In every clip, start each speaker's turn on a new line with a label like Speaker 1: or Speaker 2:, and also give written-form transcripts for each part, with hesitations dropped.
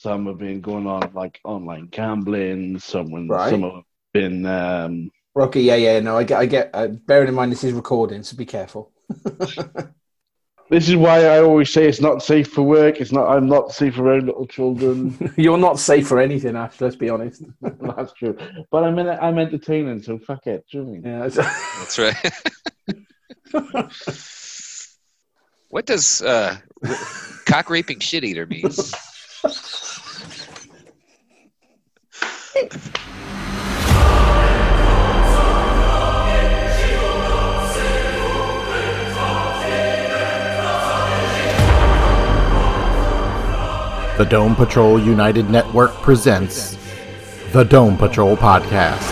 Speaker 1: Some have been going on like online gambling. Some
Speaker 2: Right.
Speaker 1: have been.
Speaker 2: Okay, yeah. No, I get. Bearing in mind this is recording, so be careful.
Speaker 1: This is why I always say it's not safe for work. It's not. I'm not safe around little children.
Speaker 2: You're not safe for anything, Ash. Let's be honest.
Speaker 1: That's true. But I'm entertaining, so fuck it. Do you know what I mean?
Speaker 2: Yeah.
Speaker 3: That's right. What does cock raping shit eater mean?
Speaker 4: The Dome Patrol United Network presents the Dome Patrol Podcast.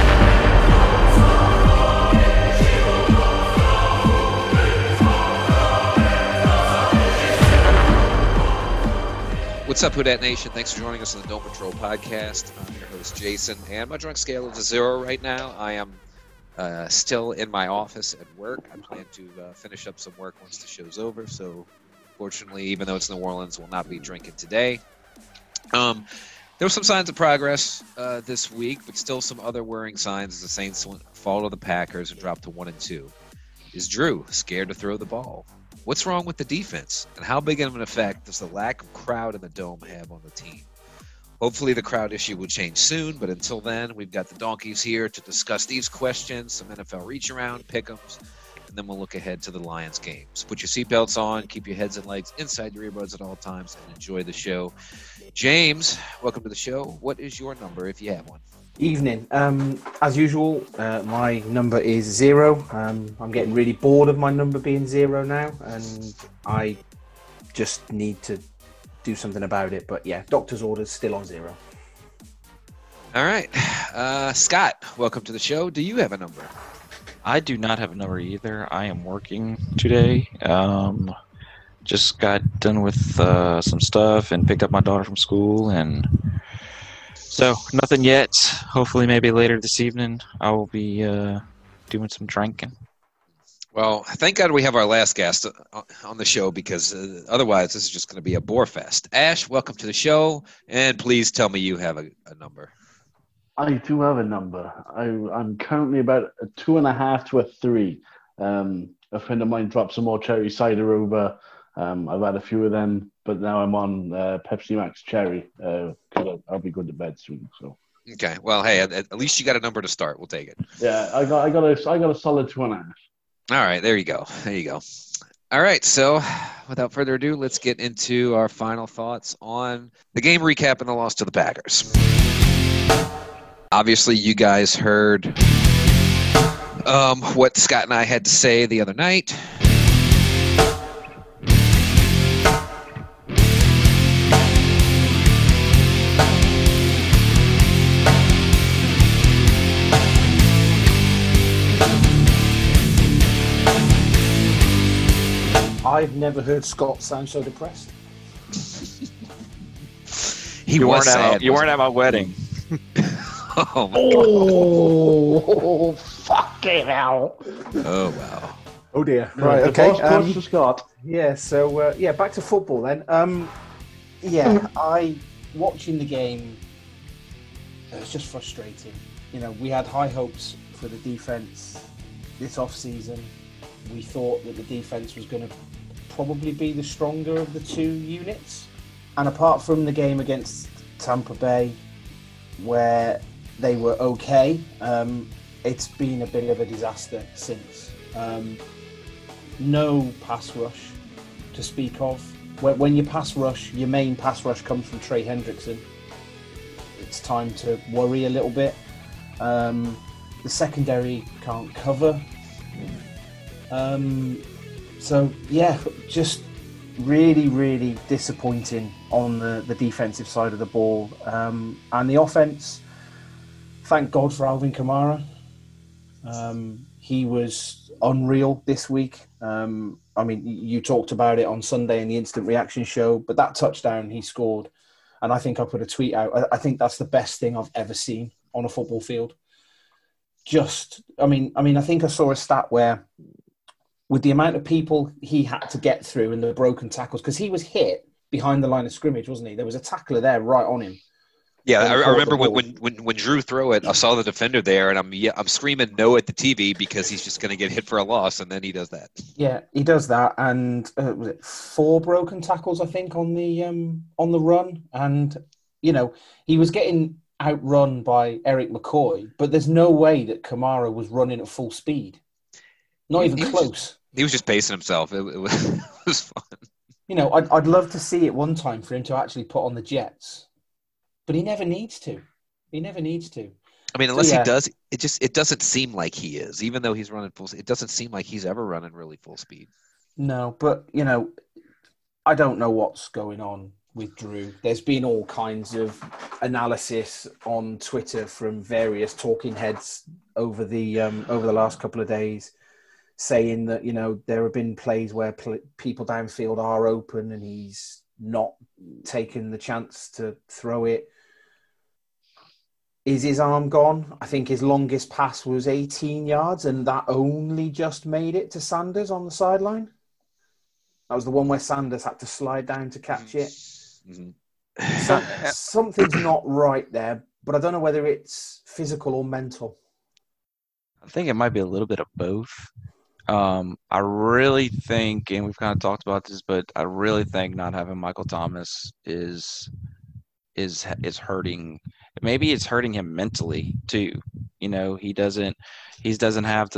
Speaker 3: What's up, Houdat Nation? Thanks for joining us on the Dome Patrol Podcast. I'm your host, Jason, and my drunk scale is a 0 right now. I am still in my office at work. I plan to finish up some work once the show's over, so fortunately, even though it's New Orleans, we'll not be drinking today. There were some signs of progress this week, but still some other worrying signs as the Saints fall to the Packers and drop to 1-2. Is Drew scared to throw the ball? What's wrong with the defense? And how big of an effect does the lack of crowd in the Dome have on the team? Hopefully the crowd issue will change soon, but until then, we've got the Donkeys here to discuss these questions, some NFL reach-around, pick-ems, and then we'll look ahead to the Lions games. Put your seatbelts on, keep your heads and legs inside your earbuds at all times, and enjoy the show. James, welcome to the show. What is your number if you have one?
Speaker 2: Evening. As usual, my number is 0. I'm getting really bored of my number being 0 now, and I just need to do something about it. But yeah, doctor's orders still on 0.
Speaker 3: All right. Scott, welcome to the show. Do you have a number?
Speaker 5: I do not have a number either. I am working today. Just got done with some stuff and picked up my daughter from school, and so nothing yet. Hopefully, maybe later this evening, I will be doing some drinking.
Speaker 3: Well, thank God we have our last guest on the show, because otherwise this is just going to be a bore fest. Ash, welcome to the show, and please tell me you have a number.
Speaker 1: I do have a number. I'm currently about a 2.5 to a 3. A friend of mine dropped some more cherry cider over. I've had a few of them, but now I'm on Pepsi Max Cherry because I'll be going to bed soon. So
Speaker 3: okay, well, hey, at least you got a number to start. We'll take it.
Speaker 1: Yeah, I got a solid 2.5.
Speaker 3: All right, there you go. All right, so without further ado, let's get into our final thoughts on the game recap and the loss to the Packers. Obviously, you guys heard what Scott and I had to say the other night.
Speaker 2: I've never heard Scott sound so depressed.
Speaker 5: You weren't at my wedding.
Speaker 1: Oh, fucking hell.
Speaker 3: Oh, wow.
Speaker 2: Oh, dear.
Speaker 1: Right, okay. Post to Scott.
Speaker 2: Yeah, so, back to football then. Watching the game, it was just frustrating. You know, we had high hopes for the defense this off-season. We thought that the defense was going to probably be the stronger of the two units. And apart from the game against Tampa Bay, where they were okay, it's been a bit of a disaster since. No pass rush to speak of. When you pass rush, your main pass rush comes from Trey Hendrickson. It's time to worry a little bit. The secondary can't cover. So yeah, just really, really disappointing on the defensive side of the ball. And the offense, thank God for Alvin Kamara. He was unreal this week. I mean, you talked about it on Sunday in the Instant Reaction show, but that touchdown he scored, and I think I put a tweet out, I think that's the best thing I've ever seen on a football field. I think I saw a stat where with the amount of people he had to get through and the broken tackles, because he was hit behind the line of scrimmage, wasn't he? There was a tackler there right on him.
Speaker 3: Yeah,
Speaker 2: When he
Speaker 3: I
Speaker 2: caught
Speaker 3: remember
Speaker 2: the ball.
Speaker 3: when Drew threw it, I saw the defender there, and I'm screaming no at the TV because he's just going to get hit for a loss, and then he does that.
Speaker 2: Yeah, he does that, and was it 4 broken tackles, I think, on the run, and he was getting outrun by Eric McCoy, but there's no way that Kamara was running at full speed, not even close.
Speaker 3: He was just pacing himself. It was fun.
Speaker 2: I'd love to see it one time for him to actually put on the Jets, but he never needs to. He never needs to.
Speaker 3: I mean, unless he does, it doesn't seem like he is. Even though he's running full, it doesn't seem like he's ever running really full speed.
Speaker 2: No, but I don't know what's going on with Drew. There's been all kinds of analysis on Twitter from various talking heads over the last couple of days, saying that there have been plays where people downfield are open and he's not taken the chance to throw it. Is his arm gone? I think his longest pass was 18 yards, and that only just made it to Sanders on the sideline. That was the one where Sanders had to slide down to catch it. Mm-hmm. Something's not right there, but I don't know whether it's physical or mental.
Speaker 5: I think it might be a little bit of both. I really think, and we've kind of talked about this, but I really think not having Michael Thomas is hurting. Maybe it's hurting him mentally too. He doesn't have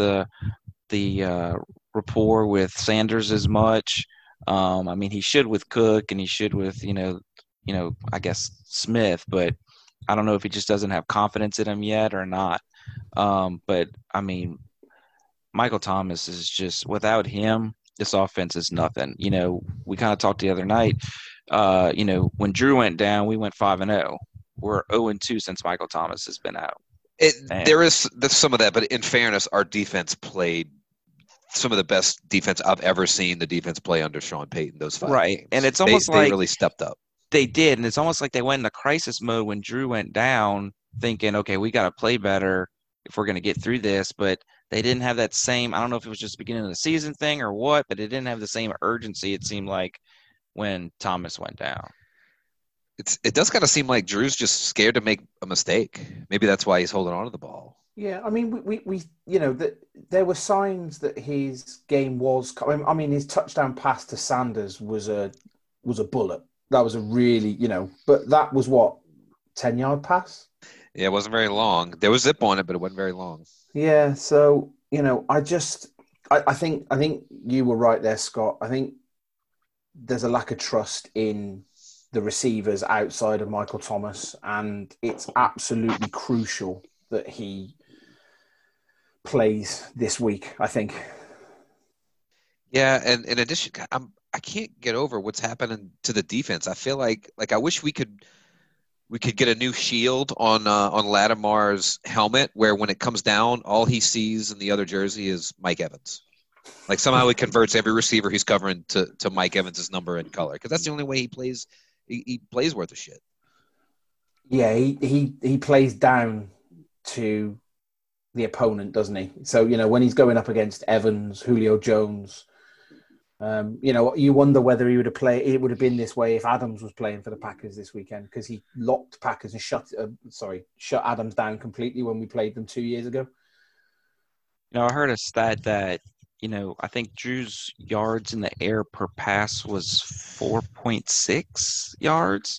Speaker 5: the rapport with Sanders as much. I mean, he should with Cook and he should with I guess Smith, but I don't know if he just doesn't have confidence in him yet or not. But I mean, Michael Thomas is just, without him, this offense is nothing. We kind of talked the other night. When Drew went down, we went 5-0. We're 0-2 since Michael Thomas has been out.
Speaker 3: There is some of that, but in fairness, our defense played some of the best defense I've ever seen the defense play under Sean Payton, those 5 games.
Speaker 5: And it's almost like
Speaker 3: they really stepped up.
Speaker 5: They did, and it's almost like they went into crisis mode when Drew went down, thinking, okay, we got to play better if we're going to get through this, but they didn't have that same, I don't know if it was just the beginning of the season thing or what, but it didn't have the same urgency, it seemed like, when Thomas went down.
Speaker 3: It does kind of seem like Drew's just scared to make a mistake. Maybe that's why he's holding on to the ball.
Speaker 2: Yeah, I mean, we there were signs that his game was. I mean, his touchdown pass to Sanders was a bullet. That was a really, but that was what, 10-yard pass.
Speaker 3: Yeah, it wasn't very long. There was zip on it, but it wasn't very long.
Speaker 2: Yeah, so I think you were right there, Scott. I think there's a lack of trust in the receivers outside of Michael Thomas, and it's absolutely crucial that he plays this week, I think.
Speaker 3: Yeah, and in addition, I can't get over what's happening to the defense. I feel like I wish we could get a new shield on Lattimore's helmet, where when it comes down, all he sees in the other jersey is Mike Evans. Like somehow it converts every receiver he's covering to Mike Evans' number and color, because that's the only way he plays. He plays worth of shit.
Speaker 2: Yeah, he plays down to the opponent, doesn't he? So when he's going up against Evans, Julio Jones, you wonder whether he would have played. It would have been this way if Adams was playing for the Packers this weekend, because he locked Packers and shut Adams down completely when we played them 2 years ago.
Speaker 5: I heard a stat that I think Drew's yards in the air per pass was 4.6 yards.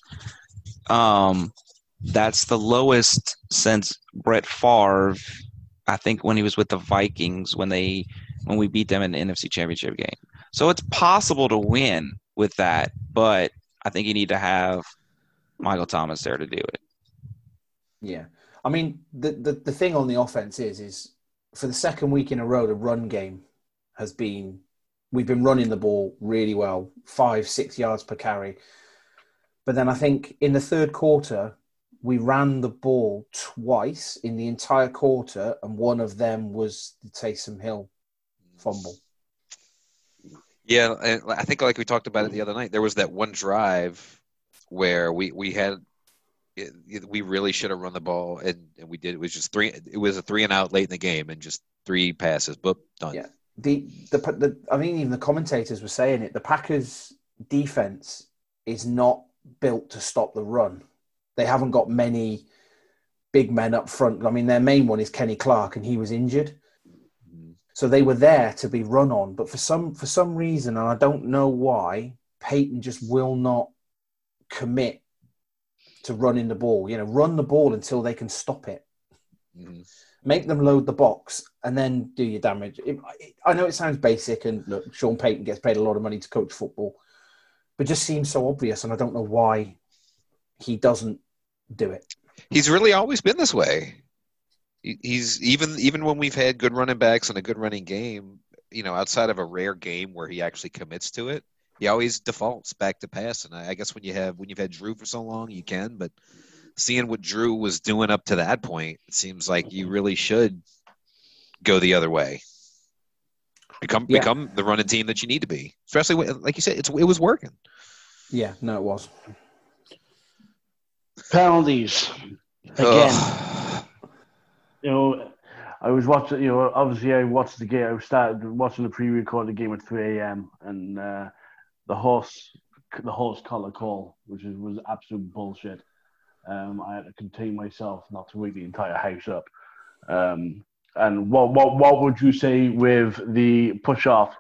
Speaker 5: That's the lowest since Brett Favre, I think, when he was with the Vikings when we beat them in the NFC Championship game. So it's possible to win with that, but I think you need to have Michael Thomas there to do it.
Speaker 2: Yeah. I mean, the thing on the offense is for the second week in a row, the run game we've been running the ball really well, 5-6 yards per carry. But then I think in the third quarter, we ran the ball twice in the entire quarter, and one of them was the Taysom Hill fumble.
Speaker 3: Yeah, and I think like we talked about it the other night, there was that one drive where we really should have run the ball, and we did. It was just it was a 3-and-out late in the game, and just 3 passes, boop, done.
Speaker 2: Yeah. I mean, even the commentators were saying it. The Packers defense is not built to stop the run. They haven't got many big men up front. I mean, their main one is Kenny Clark, and he was injured. So they were there to be run on. But for some reason, and I don't know why, Peyton just will not commit to running the ball. Run the ball until they can stop it. Mm-hmm. Make them load the box and then do your damage. I know it sounds basic, and look, Sean Payton gets paid a lot of money to coach football, but just seems so obvious, and I don't know why he doesn't do it.
Speaker 3: He's really always been this way. He's even when we've had good running backs and a good running game, outside of a rare game where he actually commits to it, he always defaults back to pass. And I guess when you've had Drew for so long, you can. But seeing what Drew was doing up to that point, it seems like you really should go the other way. Become the running team that you need to be, especially when, like you said, it was working.
Speaker 2: Yeah, no, it was.
Speaker 1: Penalties again. I was watching. Obviously, I watched the game. I started watching the pre-recorded game at 3 a.m. and the horse collar call, which was absolute bullshit. I had to contain myself not to wake the entire house up. And what would you say with the push off?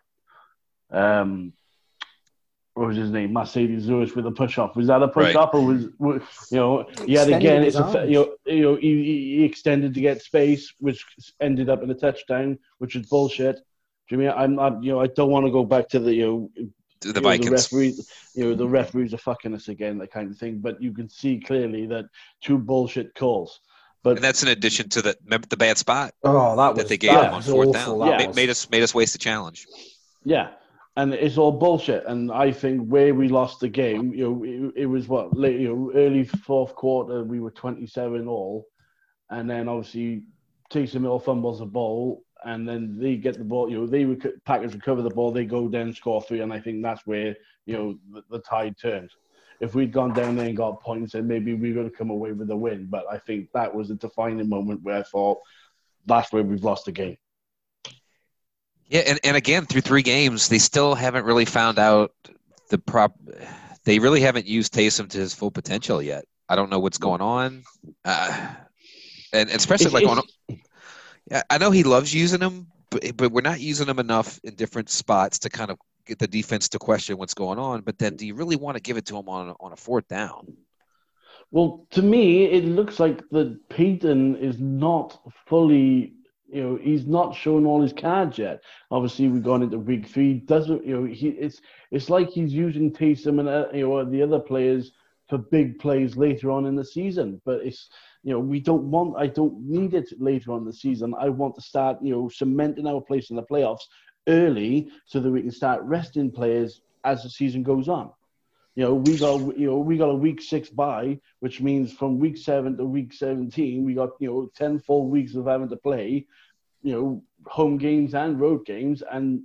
Speaker 1: What was his name? Mercedes Lewis with a push off. Was that a push off, or was yet again? It's he extended to get space, which ended up in a touchdown, which is bullshit. Jimmy, I'm not. I don't want to go back to the
Speaker 3: Vikings.
Speaker 1: The referees, the referees are fucking us again, that kind of thing. But you can see clearly that two bullshit calls. But
Speaker 3: and that's in addition to the bad spot.
Speaker 2: That
Speaker 3: they gave him on fourth down. Made us waste the challenge.
Speaker 1: Yeah. And it's all bullshit. And I think where we lost the game, it was early fourth quarter, we were 27-all. And then obviously Taysom Hill fumbles the ball, and then they get the ball, Packers recover the ball, they go down, score 3, and I think that's where, the tide turns. If we'd gone down there and got points, then maybe we would have come away with a win. But I think that was a defining moment where I thought that's where we've lost the game.
Speaker 3: Yeah, and again, through 3 games, they still haven't really found out they really haven't used Taysom to his full potential yet. I don't know what's going on. And especially I know he loves using him, but we're not using him enough in different spots to kind of get the defense to question what's going on. But then do you really want to give it to him on a fourth down?
Speaker 1: Well, to me, it looks like that Peyton is not fully... he's not showing all his cards yet. Obviously, we've gone into week 3. It's like he's using Taysom and the other players for big plays later on in the season. But it's I don't need it later on in the season. I want to start cementing our place in the playoffs early so that we can start resting players as the season goes on. We got a week 6 bye, which means from week 7 to week 17, we got 10 full weeks of having to play, home games and road games, and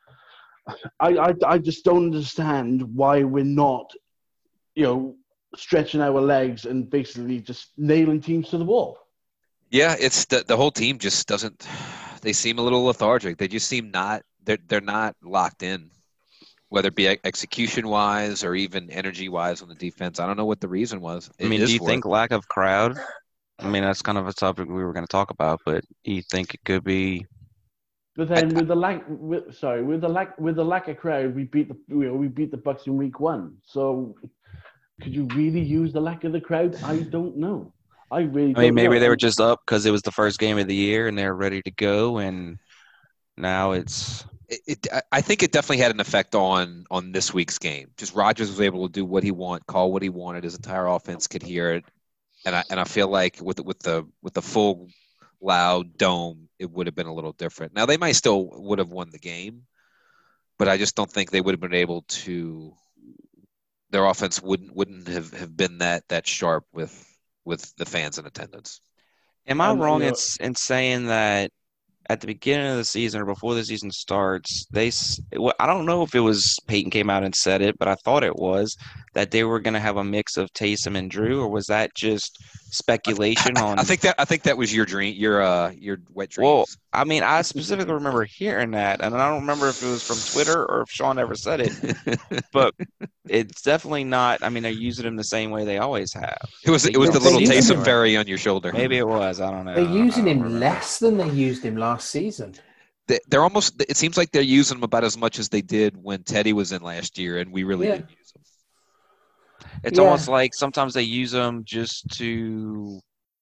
Speaker 1: I just don't understand why we're not, stretching our legs and basically just nailing teams to the wall.
Speaker 3: Yeah, it's the whole team just doesn't. They seem a little lethargic. They just seem they're not locked in. Whether it be execution-wise or even energy-wise on the defense. I don't know what the reason was.
Speaker 5: Do you think lack of crowd? I mean, that's kind of a topic we were going to talk about, but do you think it could be?
Speaker 1: But then with the lack of crowd, we beat the Bucs in week 1. So could you really use the lack of the crowd? I don't know. Maybe
Speaker 5: they were just up because it was the first game of the year and they're ready to go, and now it's.
Speaker 3: I think it definitely had an effect on this week's game. Just Rodgers was able to do what he wanted, call what he wanted. His entire offense could hear it, and I feel like with the full loud dome, it would have been a little different. Now they might still would have won the game, but I just don't think they would have been able to. Their offense wouldn't have been that sharp with the fans in attendance.
Speaker 5: Am I wrong in saying that? At the beginning of the season or before the season starts, I don't know if it was Peyton came out and said it, but I thought it was that they were going to have a mix of Taysom and Drew, or was that just speculation on?
Speaker 3: I think that was your dream, your wet dreams.
Speaker 5: Well, I mean, I specifically remember hearing that, and I don't remember if it was from Twitter or if Sean ever said it, but it's definitely not. I mean, they're using him the same way they always have.
Speaker 3: It was
Speaker 5: They
Speaker 3: the
Speaker 5: use
Speaker 3: little
Speaker 2: They're using
Speaker 3: Taysom
Speaker 2: him.
Speaker 3: Ferry on your shoulder.
Speaker 5: Maybe it was. I don't know.
Speaker 2: They're using
Speaker 5: I don't
Speaker 2: him
Speaker 5: remember.
Speaker 2: less than they used him last season.
Speaker 3: They're almost. It seems like they're using him about as much as they did when Teddy was in last year, and we really didn't use him.
Speaker 5: It's
Speaker 2: Yeah.
Speaker 5: almost like sometimes they use them just to,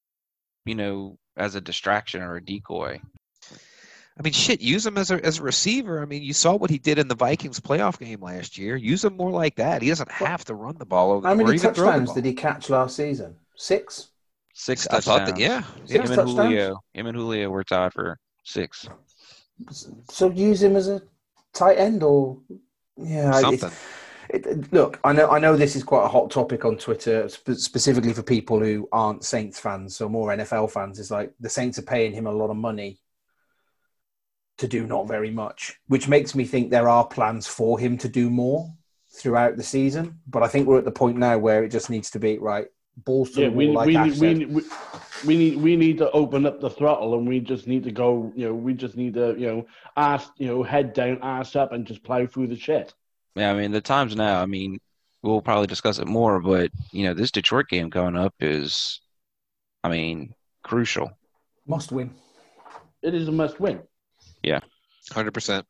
Speaker 5: as a distraction or a decoy.
Speaker 3: I mean, shit, use him as a receiver. I mean, you saw what he did in the Vikings playoff game last year. Use him more like that. He doesn't have to run the ball over
Speaker 2: How
Speaker 3: or
Speaker 2: many
Speaker 3: even throw the
Speaker 2: touchdowns
Speaker 3: ball.
Speaker 2: did he catch last season? 6?
Speaker 5: 6
Speaker 3: I thought
Speaker 5: touchdowns.
Speaker 3: that, yeah.
Speaker 2: Six
Speaker 5: Him and
Speaker 2: touchdowns?
Speaker 5: Julio were tied for 6.
Speaker 2: So use him as a tight end or
Speaker 3: Something.
Speaker 2: Look, I know this is quite a hot topic on Twitter, specifically for people who aren't Saints fans, so more NFL fans. It's like the Saints are paying him a lot of money to do not very much, which makes me think there are plans for him to do more throughout the season. But I think we're at the point now where it just needs to be right. Balls to the wall, like Ash said.
Speaker 1: We need to open up the throttle, and we just need to go. We just need to ass head down, ass up, and just plow through the shit.
Speaker 5: Yeah, I mean, the times now, I mean, we'll probably discuss it more, but, this Detroit game coming up is, crucial.
Speaker 2: Must win.
Speaker 1: It is a must win.
Speaker 5: Yeah.
Speaker 3: 100%.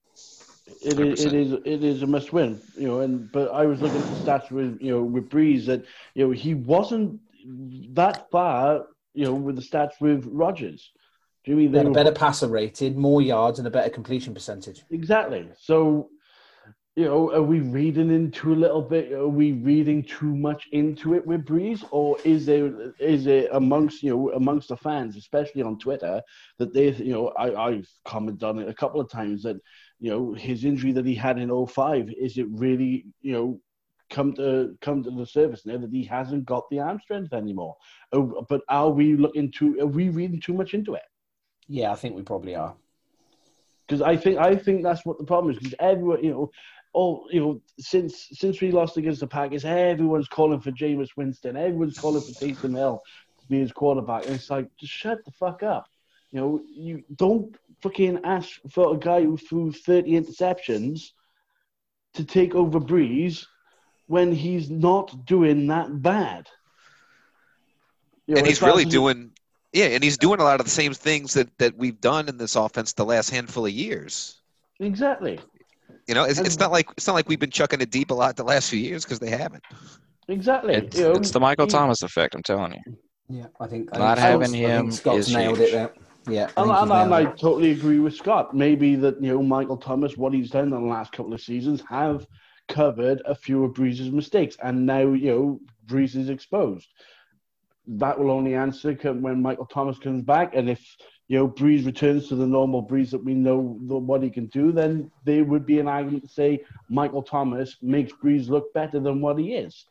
Speaker 1: It is a must win, but I was looking at the stats with Breeze that he wasn't that far with the stats with Rodgers. Do you mean
Speaker 2: They had a better passer rated, more yards, and a better completion percentage.
Speaker 1: Exactly. So are we reading into a little bit? Are we reading too much into it with Breeze, or is it amongst the fans, especially on Twitter, that they I've commented on it a couple of times that his injury that he had in 2005, is it really come to the surface now that he hasn't got the arm strength anymore? But are we reading too much into it?
Speaker 2: Yeah, I think we probably are.
Speaker 1: Because I think that's what the problem is. Because everyone, since we lost against the Packers, everyone's calling for Jameis Winston. Everyone's calling for Taysom Hill to be his quarterback. And it's like, just shut the fuck up. You don't fucking ask for a guy who threw 30 interceptions to take over Breeze when he's not doing that bad.
Speaker 3: And he's really doing... Yeah, and he's doing a lot of the same things that we've done in this offense the last handful of years.
Speaker 1: Exactly.
Speaker 3: It's not like we've been chucking it deep a lot the last few years, because they haven't.
Speaker 1: Exactly.
Speaker 5: It's the Michael Thomas effect, I'm telling you.
Speaker 2: Yeah, I think
Speaker 5: not having him
Speaker 2: Scott's
Speaker 5: is
Speaker 2: nailed
Speaker 5: huge.
Speaker 2: it there. Yeah,
Speaker 1: And I totally agree with Scott. Maybe that Michael Thomas, what he's done in the last couple of seasons, have covered a few of Breeze's mistakes, and now Breeze is exposed. That will only answer when Michael Thomas comes back, and if Breeze returns to the normal Breeze that we know what he can do, then there would be an argument to say Michael Thomas makes Breeze look better than what he is.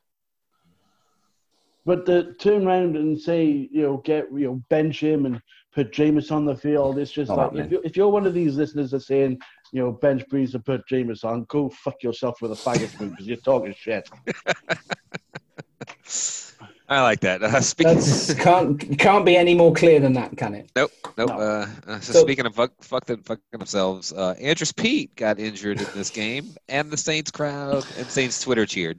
Speaker 1: But to turn around and say bench him and put Jameis on the field, it's just if you're one of these listeners that's saying bench Breeze and put Jameis on, go fuck yourself with a faggot spoon, because you're talking shit.
Speaker 3: I like that.
Speaker 2: Can't be any more clear than that, can it?
Speaker 3: Nope.
Speaker 2: No.
Speaker 3: So speaking of fucking themselves, Andrews Pete got injured in this game, and the Saints crowd and Saints Twitter cheered.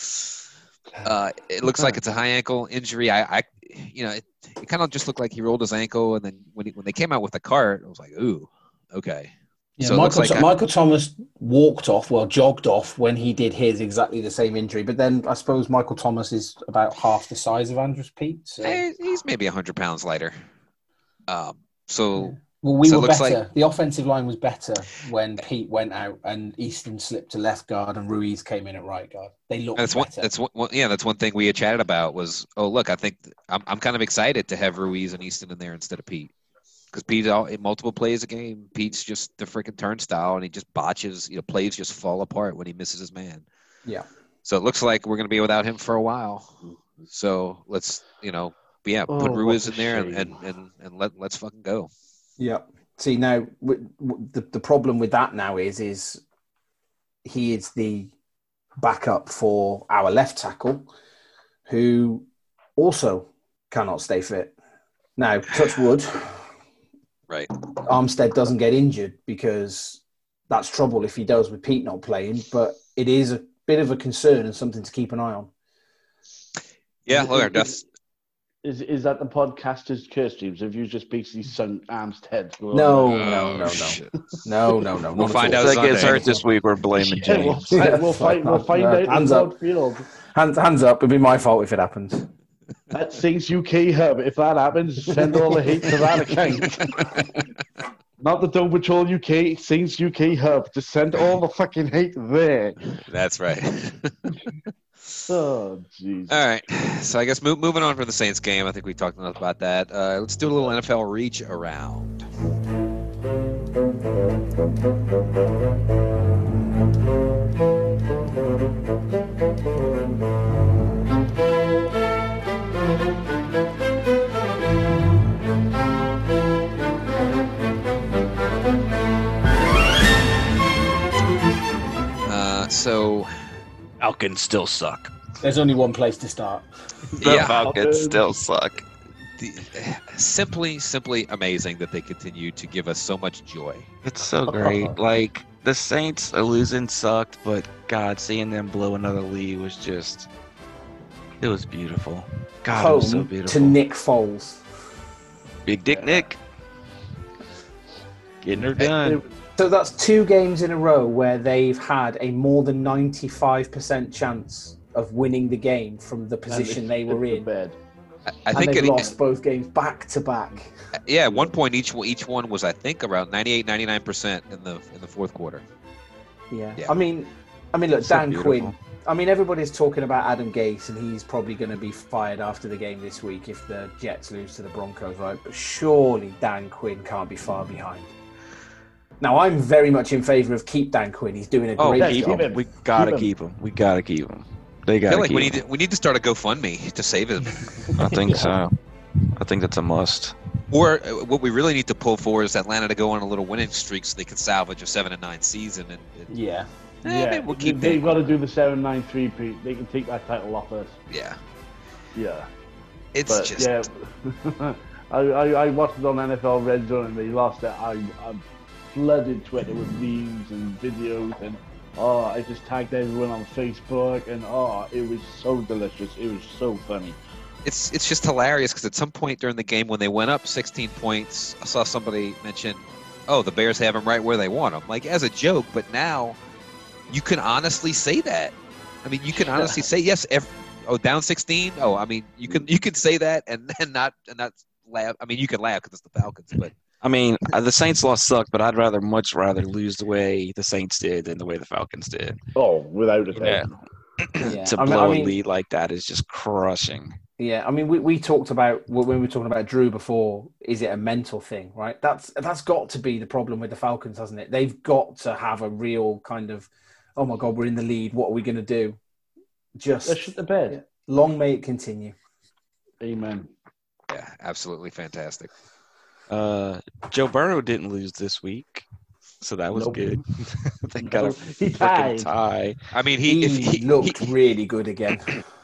Speaker 3: It looks like it's a high ankle injury. It kind of just looked like he rolled his ankle, and then when they came out with the cart, I was like, ooh, okay.
Speaker 2: Yeah,
Speaker 3: So
Speaker 2: Michael Thomas jogged off when he did his exactly the same injury. But then I suppose Michael Thomas is about half the size of Andrews Pete. So.
Speaker 3: He's maybe 100 pounds lighter.
Speaker 2: Well, we were better.
Speaker 3: Like,
Speaker 2: the offensive line was better when Pete went out and Easton slipped to left guard and Ruiz came in at right guard. They looked better.
Speaker 3: That's one thing we had chatted about was, I think I'm kind of excited to have Ruiz and Easton in there instead of Pete. Because Pete, in multiple plays a game, Pete's just the freaking turnstile, and he just botches. Plays just fall apart when he misses his man.
Speaker 2: Yeah.
Speaker 3: So it looks like we're going to be without him for a while. So let's, put Ruiz in there and let's fucking go.
Speaker 2: Yeah. See, now the problem with that now is he is the backup for our left tackle, who also cannot stay fit. Now, touch wood.
Speaker 3: Right.
Speaker 2: Armstead doesn't get injured, because that's trouble if he does with Pete not playing. But it is a bit of a concern and something to keep an eye on.
Speaker 3: Yeah, look, that's
Speaker 1: Is that the podcaster's curse, James? Have you just basically sung Armstead?
Speaker 2: No.
Speaker 3: shit.
Speaker 2: No.
Speaker 3: We'll find out
Speaker 5: If that gets
Speaker 3: Sunday.
Speaker 5: hurt this week, we're blaming
Speaker 1: Yeah,
Speaker 5: James.
Speaker 1: we'll find out
Speaker 2: Hands
Speaker 1: in
Speaker 2: up.
Speaker 1: field.
Speaker 2: Hands up. It'd be my fault if it happens.
Speaker 1: That Saints UK hub. If that happens, send all the hate to that account. Not the Dome Patrol UK, Saints UK hub. Just send all the fucking hate there.
Speaker 3: That's right.
Speaker 1: Oh, jeez.
Speaker 3: All right. So I guess moving on from the Saints game, I think we talked enough about that. Let's do a little NFL reach around. So
Speaker 5: Falcons still suck.
Speaker 2: There's only one place to start.
Speaker 5: The
Speaker 3: Yeah.
Speaker 5: Falcons still suck.
Speaker 3: simply amazing that they continue to give us so much joy.
Speaker 5: It's so great. Like, the Saints losing sucked, but God, seeing them blow another lead was just, it was beautiful. God, it was so
Speaker 2: Home
Speaker 5: beautiful.
Speaker 2: to Nick Foles.
Speaker 5: Big Dick Nick. Getting her done.
Speaker 2: So that's 2 games in a row where they've had a more than 95% chance of winning the game from the position they were in.
Speaker 1: Bed.
Speaker 3: I think
Speaker 2: they've lost both games back to back.
Speaker 3: Yeah, at one point each one was, I think, around 98-99% in the fourth quarter.
Speaker 2: Yeah.
Speaker 3: Yeah.
Speaker 2: I mean, look,
Speaker 5: So
Speaker 2: Dan
Speaker 5: beautiful.
Speaker 2: Quinn. I mean, everybody's talking about Adam Gase, and he's probably going to be fired after the game this week if the Jets lose to the Broncos, right? But surely Dan Quinn can't be far behind. Now, I'm very much in favour of keep Dan Quinn. He's doing a
Speaker 5: Oh,
Speaker 2: great
Speaker 5: keep
Speaker 2: job.
Speaker 5: him. We gotta
Speaker 1: Keep him.
Speaker 5: keep him. We gotta keep him. They
Speaker 3: I
Speaker 5: gotta
Speaker 3: feel like
Speaker 5: keep
Speaker 3: we need to start a GoFundMe to save him.
Speaker 5: I think so. I think that's a must.
Speaker 3: Or what we really need to pull for is Atlanta to go on a little winning streak so they can salvage a 7-9 season. And
Speaker 2: Yeah.
Speaker 3: maybe we'll keep
Speaker 1: they've
Speaker 3: them.
Speaker 1: got to do the 7-9-3 Pete. They can take that title off us.
Speaker 3: Yeah,
Speaker 1: Yeah.
Speaker 3: it's
Speaker 1: But
Speaker 3: just
Speaker 1: yeah, I watched it on NFL Red Zone and they lost it. I flooded Twitter with memes and videos and I just tagged everyone on Facebook and it was so delicious. It was so funny.
Speaker 3: it's just hilarious because at some point during the game when they went up 16 points, I saw somebody mention, "Oh, the Bears have them right where they want them," like as a joke. But now you can honestly say that. I mean, you can honestly say yes. Down 16. Oh, I mean, you can say that and not laugh. I mean, you can laugh because it's the Falcons, but
Speaker 5: I mean, the Saints loss sucked, but I'd much rather lose the way the Saints did than the way the Falcons did.
Speaker 1: Oh, without a
Speaker 5: Yeah.
Speaker 1: doubt.
Speaker 2: Yeah.
Speaker 5: To
Speaker 2: I
Speaker 5: blow
Speaker 2: mean-
Speaker 5: a lead like that is just crushing.
Speaker 2: Yeah, I mean, we talked about when we were talking about Drew before. Is it a mental thing, right? That's got to be the problem with the Falcons, hasn't it? They've got to have a real kind of, oh my God, we're in the lead. What are we going to do?
Speaker 1: Let's
Speaker 2: Just
Speaker 1: shit the bed.
Speaker 2: long may it continue.
Speaker 1: Amen.
Speaker 3: yeah, absolutely fantastic.
Speaker 5: Joe Burrow didn't lose this week, so that was
Speaker 1: Nope.
Speaker 5: good. They got a
Speaker 1: He
Speaker 5: freaking
Speaker 1: tied.
Speaker 5: tie.
Speaker 3: I mean,
Speaker 2: He looked really good again.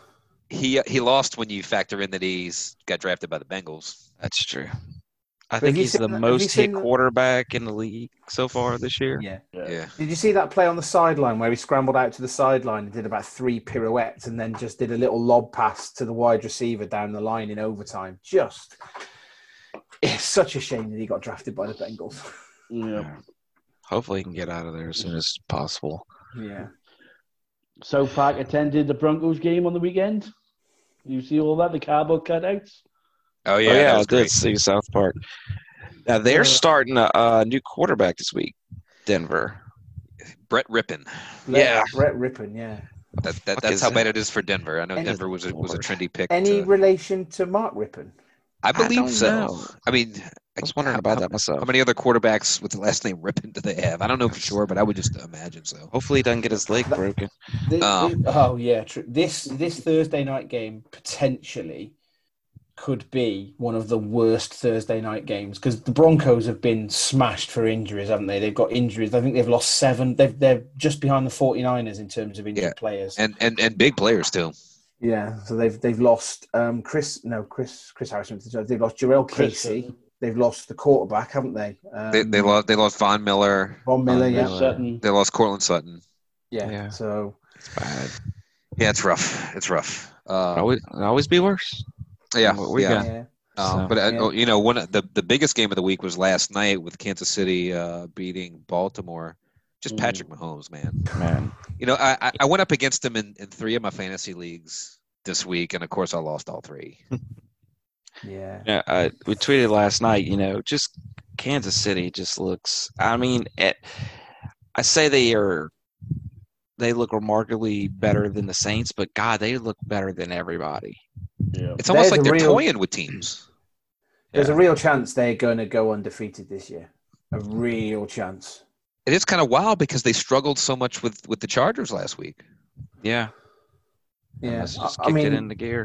Speaker 3: he lost when you factor in that he's got drafted by the Bengals.
Speaker 5: That's true. I
Speaker 2: have
Speaker 5: think
Speaker 2: you
Speaker 5: he's
Speaker 2: seen
Speaker 5: the
Speaker 2: that- have
Speaker 5: most
Speaker 2: you seen
Speaker 5: hit
Speaker 2: that-
Speaker 5: quarterback in the league so far this year.
Speaker 2: Yeah.
Speaker 3: Yeah.
Speaker 2: Did you see that play on the sideline where he scrambled out to the sideline and did about 3 pirouettes and then just did a little lob pass to the wide receiver down the line in overtime? It's such a shame that he got drafted by the Bengals.
Speaker 1: Yeah.
Speaker 5: Hopefully he can get out of there as soon as possible.
Speaker 2: Yeah.
Speaker 1: South Park attended the Broncos game on the weekend. You see all that? The cardboard cutouts?
Speaker 3: Oh
Speaker 5: Oh,
Speaker 3: yeah,
Speaker 5: yeah,
Speaker 3: that
Speaker 5: I
Speaker 3: was
Speaker 5: did
Speaker 3: great.
Speaker 5: see South Park. Now they're starting a new quarterback this week, Denver.
Speaker 3: Brett Rippon.
Speaker 5: Yeah.
Speaker 2: Brett Rippon, yeah.
Speaker 3: That's
Speaker 5: is
Speaker 3: how
Speaker 5: it?
Speaker 3: bad it is for Denver. I know
Speaker 2: Any-
Speaker 3: Denver was a trendy pick.
Speaker 2: Any
Speaker 3: to-
Speaker 2: relation to Mark Rippon?
Speaker 3: I believe
Speaker 5: don't
Speaker 3: so.
Speaker 5: know.
Speaker 3: I mean,
Speaker 5: I was wondering about that myself.
Speaker 3: How many other quarterbacks with the last name Rippon do they have? I don't know for sure, but I would just imagine so.
Speaker 5: Hopefully he doesn't get his leg broken.
Speaker 2: Oh yeah, true. This Thursday night game potentially could be one of the worst Thursday night games because the Broncos have been smashed for injuries, haven't they? They've got injuries. I think they've lost 7. They're just behind the 49ers in terms of injured
Speaker 3: Yeah.
Speaker 2: players.
Speaker 3: And big players too.
Speaker 2: Yeah, so they've lost Chris Harrison. They've lost Jarrell
Speaker 1: Chris-
Speaker 2: Casey. they've lost the quarterback, haven't they?
Speaker 3: They lost Von Miller.
Speaker 2: Von Miller, yeah.
Speaker 1: Sutton.
Speaker 3: They lost Cortland Sutton.
Speaker 2: Yeah. So
Speaker 5: It's bad.
Speaker 3: Yeah, it's rough. It's rough.
Speaker 5: Always be worse.
Speaker 3: Yeah,
Speaker 5: What we got.
Speaker 2: yeah.
Speaker 3: But one of the biggest game of the week was last night with Kansas City beating Baltimore. Just Patrick Mahomes, man. I went up against him in 3 of my fantasy leagues this week, and of course I lost all 3.
Speaker 2: Yeah.
Speaker 5: Yeah, we tweeted last night. Just Kansas City just looks. I mean, I say they look remarkably better than the Saints, but God, they look better than everybody.
Speaker 1: Yeah.
Speaker 3: It's almost
Speaker 2: There's
Speaker 3: like
Speaker 2: a
Speaker 3: they're
Speaker 2: real-
Speaker 3: toying with teams.
Speaker 2: There's a real chance they're going to go undefeated this year. A real chance.
Speaker 3: It is kind of wild because they struggled so much with the Chargers last week.
Speaker 5: Yeah.
Speaker 2: Yeah.
Speaker 5: Let's just kick it into gear.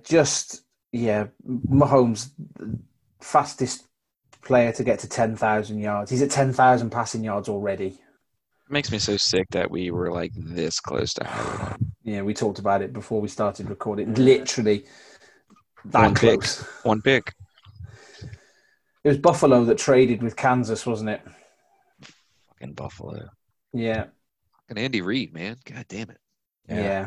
Speaker 2: Mahomes, fastest player to get to 10,000 yards. He's at 10,000 passing yards already.
Speaker 5: It makes me so sick that we were like this close to having him.
Speaker 2: Yeah, we talked about it before we started recording. Literally that
Speaker 5: One pick.
Speaker 2: close.
Speaker 5: One pick.
Speaker 2: It was Buffalo that traded with Kansas, wasn't it?
Speaker 5: Fucking Buffalo.
Speaker 2: Yeah.
Speaker 3: And Andy Reid, man. God damn it.
Speaker 2: Yeah.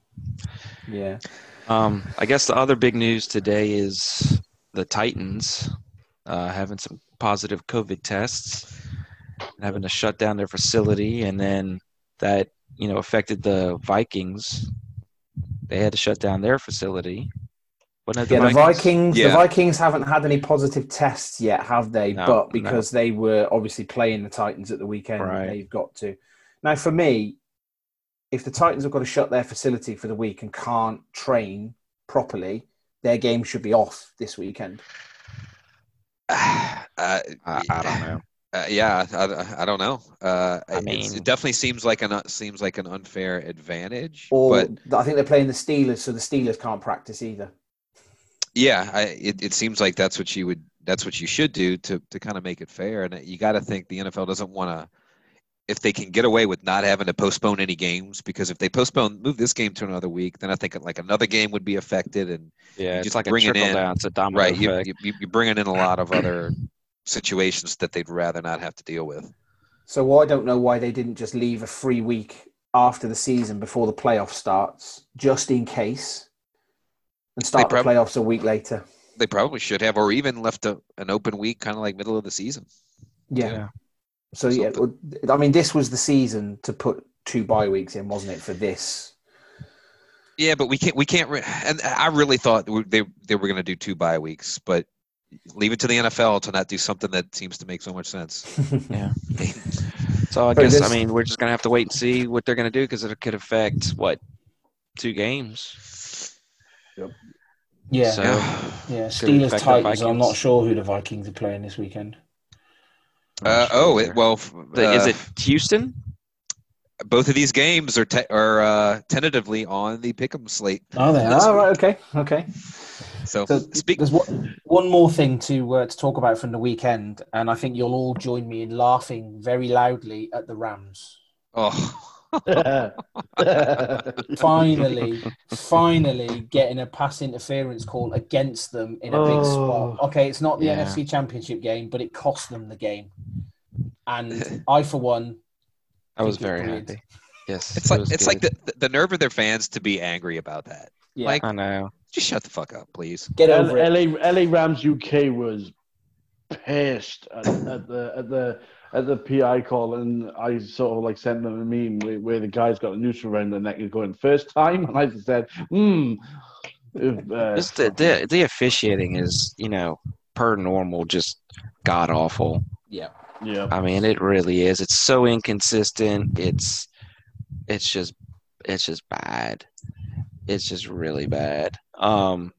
Speaker 5: I guess the other big news today is the Titans having some positive COVID tests and having to shut down their facility, and then that affected the Vikings. They had to shut down their facility.
Speaker 2: The Vikings haven't had any positive tests yet, have they?
Speaker 5: No,
Speaker 2: but because they were obviously playing the Titans at the weekend, they've got to. Now, for me, if the Titans have got to shut their facility for the week and can't train properly, their game should be off this weekend.
Speaker 5: I don't know.
Speaker 3: I don't know. It definitely seems like an unfair advantage. But
Speaker 2: I think they're playing the Steelers, so the Steelers can't practice either.
Speaker 3: Yeah, it seems like that's what you should do to kind of make it fair. And you got to think the NFL doesn't want to, if they can get away with not having to postpone any games, because if they move this game to another week, then I think like another game would be affected. And
Speaker 5: it's like a trickle down. It's a domino effect.
Speaker 3: You're bringing in a lot of other situations that they'd rather not have to deal with.
Speaker 2: So I don't know why they didn't just leave a free week after the season before the playoff starts, just in case, and start the playoffs a week later.
Speaker 3: They probably should have, or even left an open week, kind of like middle of the season.
Speaker 2: Yeah. So I mean, this was the season to put 2 bye weeks in, wasn't it? For this.
Speaker 3: Yeah, but we can't. And I really thought they were going to do 2 bye weeks, but leave it to the NFL to not do something that seems to make so much sense.
Speaker 5: Yeah. So I guess we're just gonna have to wait and see what they're gonna do, because it could affect 2 games.
Speaker 2: Yep. Yeah.
Speaker 5: So,
Speaker 2: Steelers Titans. I'm not sure who the Vikings are playing this weekend.
Speaker 5: Is it Houston?
Speaker 3: Both of these games are tentatively on the pick'em slate.
Speaker 2: Oh, they are. Right. Okay.
Speaker 3: So
Speaker 2: there's one more thing to talk about from the weekend, and I think you'll all join me in laughing very loudly at the Rams.
Speaker 3: Oh.
Speaker 2: finally getting a pass interference call against them in a big spot. Okay, it's not the NFC Championship game, but it cost them the game. And I, for one,
Speaker 5: I was very happy. Yes,
Speaker 3: it's like the nerve of their fans to be angry about that.
Speaker 2: Yeah,
Speaker 3: like,
Speaker 5: I know.
Speaker 3: Just shut the fuck up, please.
Speaker 2: Get over it.
Speaker 1: LA Rams UK was pissed at the PI call, and I sort of like sent them a meme where the guy's got a noose around the neck and going first time, and I just said,
Speaker 5: the officiating is, per normal, just god awful.
Speaker 2: Yeah.
Speaker 5: I mean, it really is. It's so inconsistent. It's just bad. It's just really bad. And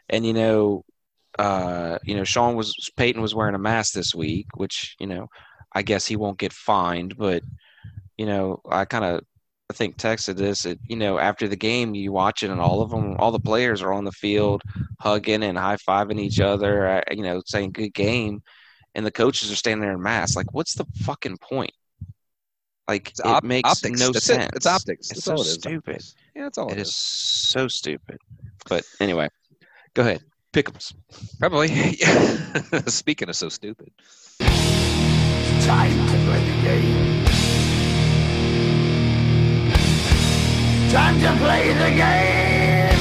Speaker 5: Peyton was wearing a mask this week, which, I guess he won't get fined, but, I think texted this, after the game, you watch it and all the players are on the field hugging and high-fiving each other, saying good game. And the coaches are standing there in masks. Like, what's the fucking point? Like, it makes
Speaker 3: optics.
Speaker 5: no
Speaker 3: That's
Speaker 5: sense.
Speaker 3: It's optics.
Speaker 5: It's so stupid.
Speaker 3: Yeah, that's all
Speaker 5: it is. So stupid. But anyway, go ahead. Pickles.
Speaker 3: Probably. Speaking of so stupid.
Speaker 6: Time to play the game. Time to play the game.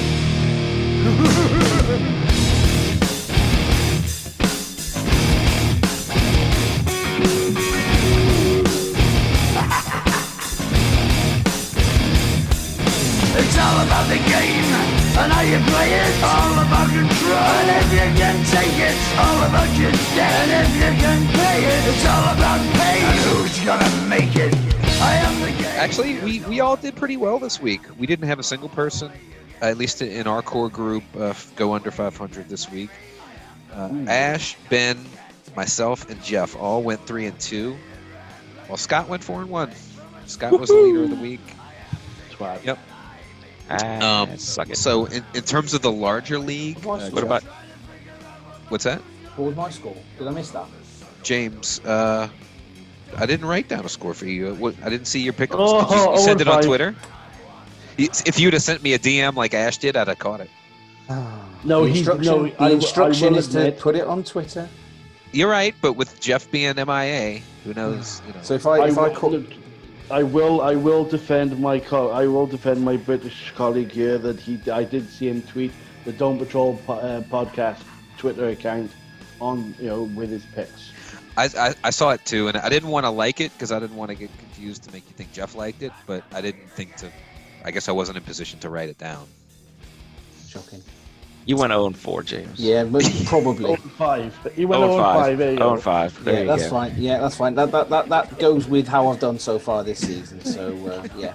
Speaker 6: It's all about the game and how you play it. All about control. And if you can take it, it's all about your debt. And if you can pay it, it's all about pain. And who's gonna make it? I am the game.
Speaker 3: Actually, we all did pretty well this week. We didn't have a single person, at least in our core group, go under 500 this week. Ash, Ben, myself, and Jeff all went 3-2, while Scott went 4-1. Scott was the leader of the week.
Speaker 1: Twat.
Speaker 3: Yep.
Speaker 5: Suck it.
Speaker 3: So in terms of the larger league,
Speaker 5: What about
Speaker 3: what's that?
Speaker 2: What was my score? Did I miss that?
Speaker 3: James, I didn't write down a score for you. I didn't see your pickups.
Speaker 1: Oh,
Speaker 3: Did you send it on
Speaker 1: 5.
Speaker 3: Twitter? If you'd have sent me a DM like Ash did, I'd have caught it.
Speaker 1: No,
Speaker 2: the instruction is to
Speaker 1: admit-
Speaker 2: put it on Twitter.
Speaker 3: You're right, but with Jeff being MIA, who knows? You know.
Speaker 2: So if I call,
Speaker 1: I will defend my British colleague here that I did see him tweet the Dome Patrol podcast Twitter account on with his picks.
Speaker 3: I saw it too, and I didn't want to like it because I didn't want to get confused to make you think Jeff liked it, but I didn't think to. I guess I wasn't in position to write it down.
Speaker 2: shocking.
Speaker 5: you went 0-4, James?
Speaker 2: Yeah, but probably.
Speaker 1: 0-5. He went 0-5. There you go.
Speaker 5: 0-5. There
Speaker 2: Yeah,
Speaker 5: you
Speaker 2: that's
Speaker 5: go.
Speaker 2: fine. Yeah, that's fine. That goes with how I've done so far this season. So yeah.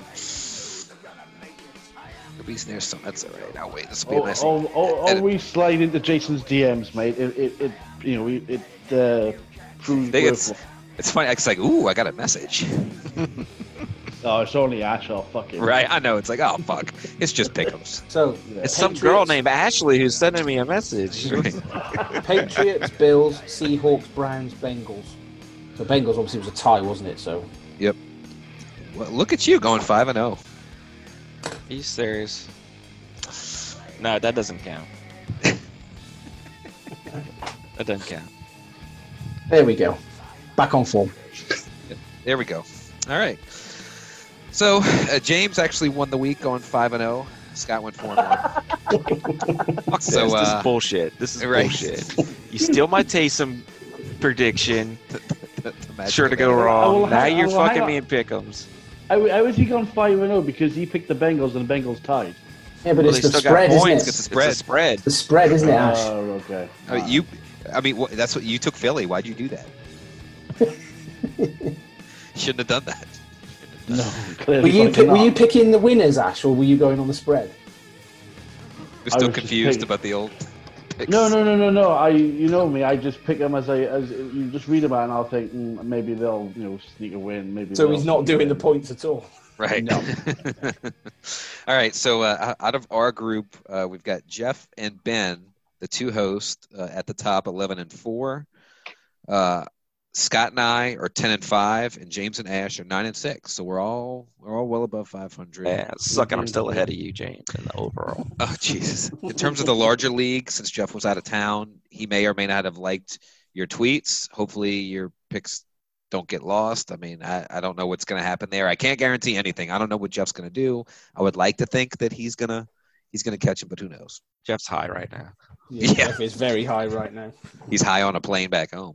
Speaker 3: There's some. That's all right. I'll wait. This will be a nice. edit.
Speaker 1: Always slide into Jason's DMs, mate. It proves
Speaker 3: I think
Speaker 1: worthwhile.
Speaker 3: it's funny. It's like, ooh, I got a message.
Speaker 1: Oh, it's only Ash. Oh, fuck it.
Speaker 3: Right? I know. It's like, oh fuck. It's just pickups.
Speaker 2: So
Speaker 5: It's some girl named Ashley who's sending me a message.
Speaker 2: Patriots, Bills, Seahawks, Browns, Bengals. So Bengals obviously was a tie, wasn't it? So
Speaker 3: Yep. Well, look at you going 5-0.
Speaker 5: Are you serious? No, that doesn't count. That doesn't count.
Speaker 2: there we go. Back on form.
Speaker 3: There we go. All right. So James actually won the week going 5-0. Scott went 4-1. So
Speaker 5: this is bullshit. This is
Speaker 3: right.
Speaker 5: bullshit. You steal my Taysom prediction.
Speaker 3: the magic
Speaker 5: Sure to
Speaker 3: of
Speaker 5: go
Speaker 3: it.
Speaker 5: wrong. Now you're
Speaker 1: hang
Speaker 5: fucking
Speaker 1: on.
Speaker 5: me in pick'ems.
Speaker 1: I was he gone 5-0 because he picked the Bengals and the Bengals tied.
Speaker 2: Yeah, but
Speaker 5: Well,
Speaker 2: it's
Speaker 5: they
Speaker 2: the
Speaker 5: still got
Speaker 2: spread, isn't
Speaker 5: points.
Speaker 2: it?
Speaker 3: It's the spread.
Speaker 5: It's a spread.
Speaker 2: The spread, isn't it, Ash?
Speaker 1: Oh, okay.
Speaker 3: That's what you took Philly. Why'd you do that? Shouldn't have done that.
Speaker 1: No,
Speaker 2: Were
Speaker 1: clearly.
Speaker 2: you
Speaker 1: fucking
Speaker 2: were you
Speaker 1: not.
Speaker 2: picking the winners, Ash, or were you going on the spread?
Speaker 3: We're still
Speaker 1: was just
Speaker 3: confused
Speaker 1: picking-
Speaker 3: about the old picks.
Speaker 1: No. You know me. I just pick them as you just read about, it and I'll think maybe they'll sneak a win. Maybe.
Speaker 2: So
Speaker 1: they'll
Speaker 2: he's not
Speaker 1: sneak a
Speaker 2: doing the
Speaker 1: win.
Speaker 2: points at all.
Speaker 3: Right.
Speaker 1: No.
Speaker 3: All right. So out of our group, we've got Jeff and Ben, the two hosts, at the top, 11-4. Scott and I are 10-5, and James and Ash are 9-6. So we're all well above 500.
Speaker 5: Yeah, suck it. I'm still ahead of you, James, in the overall.
Speaker 3: Oh, Jesus. In terms of the larger league, since Jeff was out of town, he may or may not have liked your tweets. Hopefully your picks don't get lost. I mean, I don't know what's going to happen there. I can't guarantee anything. I don't know what Jeff's going to do. I would like to think that he's going to catch him, but who knows?
Speaker 5: Jeff's high right now.
Speaker 3: Yeah.
Speaker 2: Jeff is very high right now.
Speaker 3: He's high on a plane back home.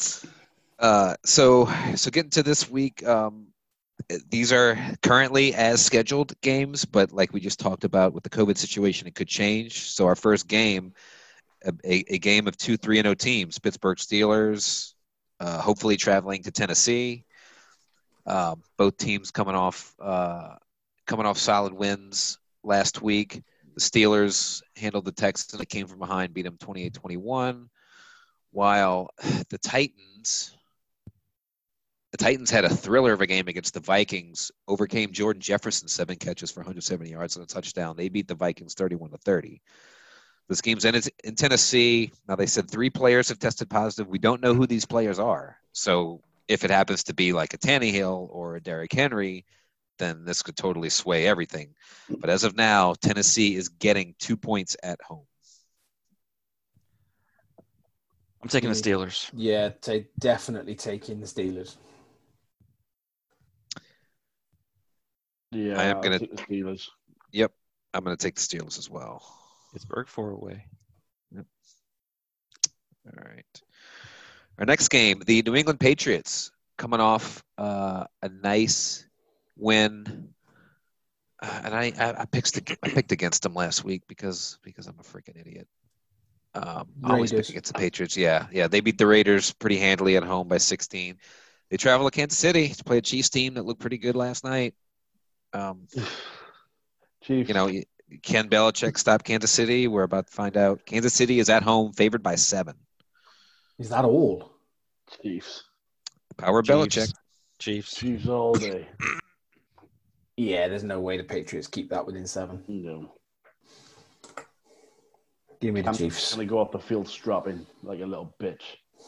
Speaker 3: So getting to this week, these are currently as scheduled games, but like we just talked about with the COVID situation, it could change. So our first game, a game of 2 3-0 teams, Pittsburgh Steelers, hopefully traveling to Tennessee. Both teams coming off solid wins last week. The Steelers handled the Texans. They came from behind, beat them 28-21, while the Titans had a thriller of a game against the Vikings, overcame Jordan Jefferson, 7 catches for 170 yards and a touchdown. They beat the Vikings 31-30. This game's in Tennessee. Now, they said 3 players have tested positive. We don't know who these players are. So if it happens to be like a Tannehill or a Derrick Henry, then this could totally sway everything. But as of now, Tennessee is getting 2 points at home.
Speaker 5: I'm taking the Steelers.
Speaker 2: Yeah, definitely taking the Steelers.
Speaker 1: Yeah,
Speaker 3: I am
Speaker 1: I'll
Speaker 3: gonna-
Speaker 1: take the Steelers.
Speaker 3: Yep, I'm going to take the Steelers as well.
Speaker 5: Pittsburgh 4-away.
Speaker 3: All right. Our next game, the New England Patriots, coming off a nice win. And I picked against them last week because I'm a freaking idiot. Always pick
Speaker 2: Raiders.
Speaker 3: against the Patriots. Yeah. They beat the Raiders pretty handily at home by 16. They travel to Kansas City to play a Chiefs team that looked pretty good last night.
Speaker 1: Chiefs.
Speaker 3: You know, can Belichick stop Kansas City? We're about to find out. Kansas City is at home, favored by 7.
Speaker 2: Is that all?
Speaker 1: Chiefs.
Speaker 3: Power of Belichick.
Speaker 5: Chiefs.
Speaker 1: Chiefs all day.
Speaker 2: Yeah, there's no way the Patriots keep that within 7.
Speaker 1: No.
Speaker 2: Give me the
Speaker 1: I'm
Speaker 2: Chiefs.
Speaker 1: going to go off the field strapping like a little bitch.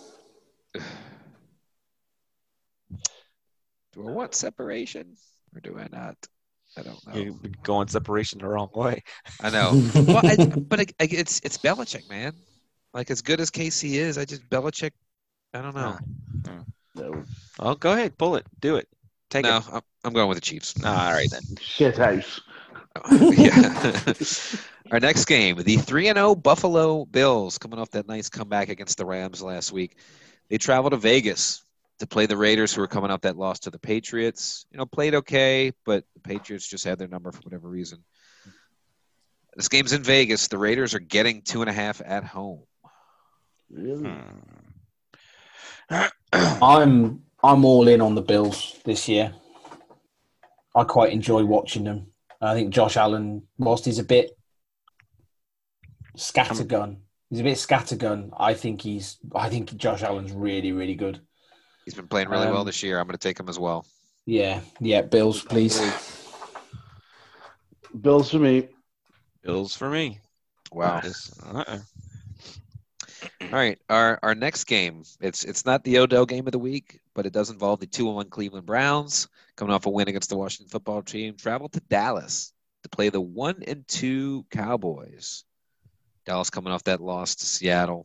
Speaker 3: Do I want separation or do I not? I don't know.
Speaker 5: You're going separation the wrong way.
Speaker 3: I know. Well, it's Belichick, man. Like, as good as KC is, Belichick, I don't know.
Speaker 1: No.
Speaker 5: Oh, go ahead. Pull it. Do it. Take
Speaker 3: No,
Speaker 5: it.
Speaker 3: I'm going with the Chiefs.
Speaker 5: All right, then.
Speaker 1: Shit house.
Speaker 3: Yeah. Our next game, the 3-0 Buffalo Bills, coming off that nice comeback against the Rams last week. They travel to Vegas to play the Raiders, who are coming off that loss to the Patriots. You know, played okay, but the Patriots just had their number for whatever reason. This game's in Vegas. The Raiders are getting 2.5 at home.
Speaker 1: Really?
Speaker 2: I'm all in on the Bills this year. I quite enjoy watching them. I think Josh Allen, whilst he's a bit scattergun, I think Josh Allen's really, really good.
Speaker 3: He's been playing really well this year. I'm going to take him as well.
Speaker 2: Yeah, Bills, please.
Speaker 1: Bills for me.
Speaker 5: Bills for me.
Speaker 3: Wow.
Speaker 5: Uh-uh.
Speaker 3: All right, our next game, it's not the Odell game of the week, but it does involve the 2-1 Cleveland Browns coming off a win against the Washington football team. Travel to Dallas to play the 1-2 Cowboys. Dallas coming off that loss to Seattle.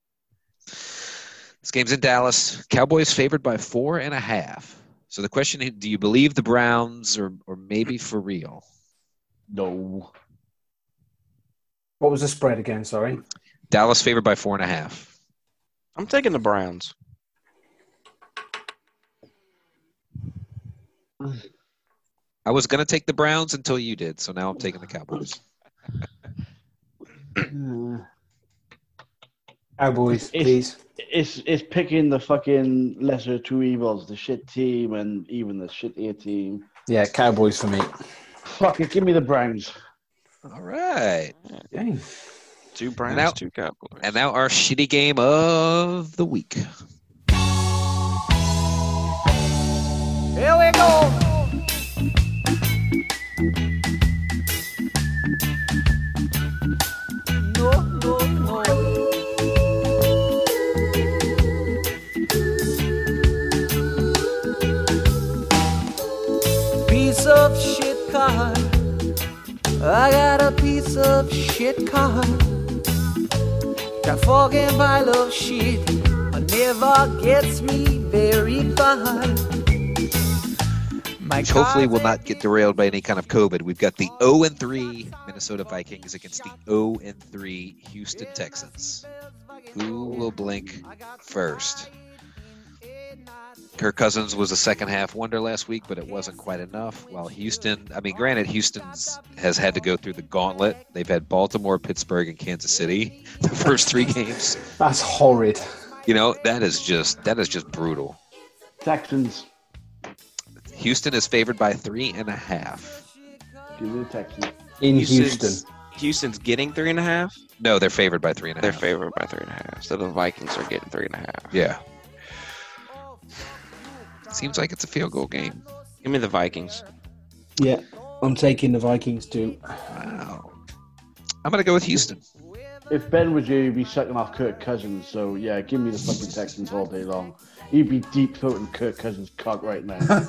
Speaker 3: This game's in Dallas. Cowboys favored by 4.5. So the question is, do you believe the Browns or maybe for real?
Speaker 1: No.
Speaker 2: What was the spread again? Sorry.
Speaker 3: Dallas favored by 4.5.
Speaker 5: I'm taking the Browns.
Speaker 3: I was going to take the Browns until you did, so now I'm taking the Cowboys.
Speaker 2: Cowboys, please.
Speaker 1: It's picking the fucking lesser of two evils, the shit team and even the shittier team.
Speaker 2: Yeah, Cowboys for me.
Speaker 1: Fuck it, give me the Browns.
Speaker 3: All right.
Speaker 2: Dang.
Speaker 5: 2 Browns,
Speaker 3: now-
Speaker 5: 2 Cowboys.
Speaker 3: And now our shitty game of the week.
Speaker 6: Here we go. No. Piece of shit car. I got a piece of shit car. That fucking pile of shit never gets me very far.
Speaker 3: Which hopefully will not get derailed by any kind of COVID. We've got the 0-3 Minnesota Vikings against the 0-3 Houston Texans. Who will blink first? Kirk Cousins was a second-half wonder last week, but it wasn't quite enough. While Houston, granted, Houston's has had to go through the gauntlet. They've had Baltimore, Pittsburgh, and Kansas City the first 3 games.
Speaker 2: That's horrid.
Speaker 3: You know, that is just brutal.
Speaker 1: Texans.
Speaker 3: Houston is favored by 3.5.
Speaker 1: Give me the Texans.
Speaker 2: In Houston.
Speaker 5: Houston's getting 3.5.
Speaker 3: No, they're favored by 3.5.
Speaker 5: They're favored by 3.5. So the Vikings are getting 3.5.
Speaker 3: Yeah. Seems like it's a field goal game.
Speaker 5: Give me the Vikings.
Speaker 2: Yeah, I'm taking the Vikings too.
Speaker 3: Wow. I'm going to go with Houston.
Speaker 1: If Ben was you, he'd be sucking off Kirk Cousins. So, yeah, give me the fucking Texans all day long. He'd be deep-throating Kirk Cousins' cock right now.